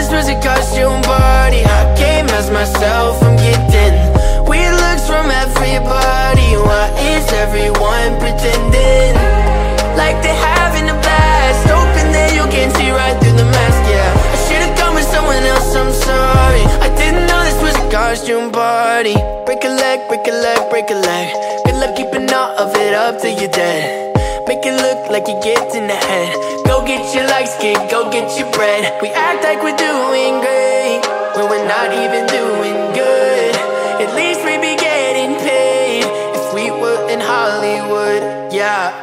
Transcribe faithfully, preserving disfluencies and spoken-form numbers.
this was a costume party. I came as myself, I'm getting weird looks from everybody. Why is everyone pretending like they're having a blast, hoping that you can see right through the mask? Yeah, I should've gone with someone else, I'm sorry. I didn't know this was a costume party. Break a leg, break a leg, break a leg. Good luck keeping all of it up till you're dead. Make it look like you get in the head. Go get your likes, kid, go get your bread. We act like we're doing great when we're not even doing good. At least we'd be getting paid if we were in Hollywood, yeah.